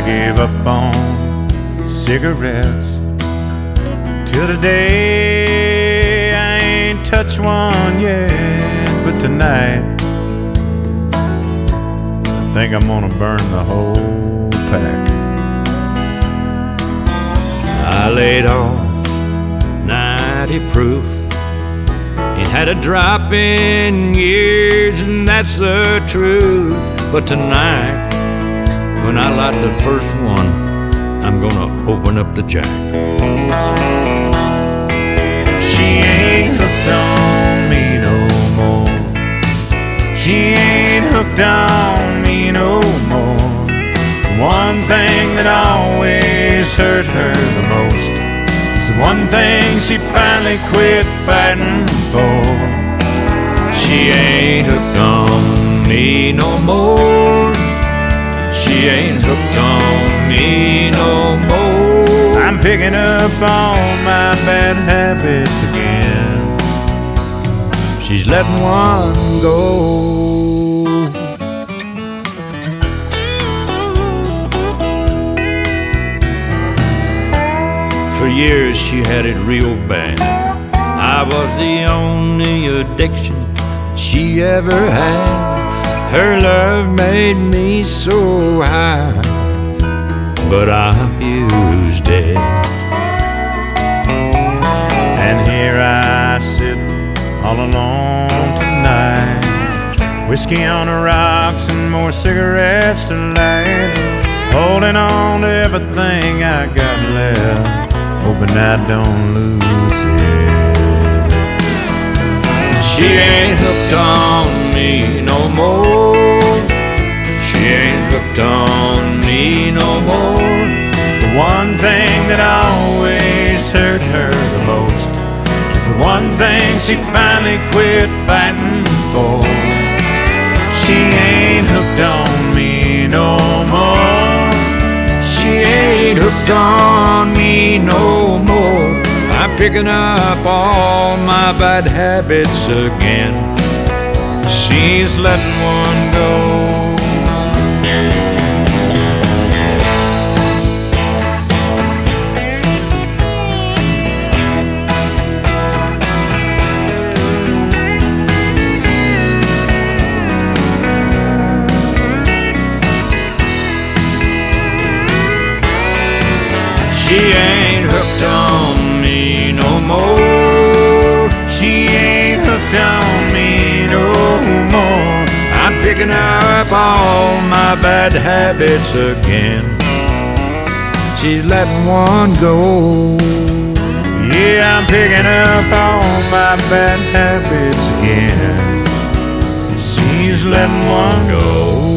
gave up on cigarettes. Till today I ain't touched one yet. But tonight I think I'm gonna burn the whole pack. I laid off 90 proof. Ain't had a drop in years, and that's the truth. But tonight, when I light the first one, I'm gonna open up the jack. She ain't hooked on me no more. She ain't hooked on me no more. One thing that always hurt her the most is the one thing she finally quit fighting for. She ain't hooked on me no more. She ain't hooked on me no more. I'm picking up all my bad habits again. She's letting one go. For years she had it real bad. I was the only addiction she ever had. Her love made me so high, but I abused it. And here I sit all alone tonight, whiskey on the rocks and more cigarettes to light, holding on to everything I got left, hoping I don't lose it. She ain't hooked on me no more. She ain't hooked on me no more. The one thing that always hurt her the most is the one thing she finally quit fighting for. She ain't hooked on me no more. She ain't hooked on me no more. I'm picking up all my bad habits again. She's letting one go. She ain't hooked on me no more. She ain't hooked on me no more. I'm picking up all my bad habits again. She's letting one go. Yeah, I'm picking up all my bad habits again. She's letting one go.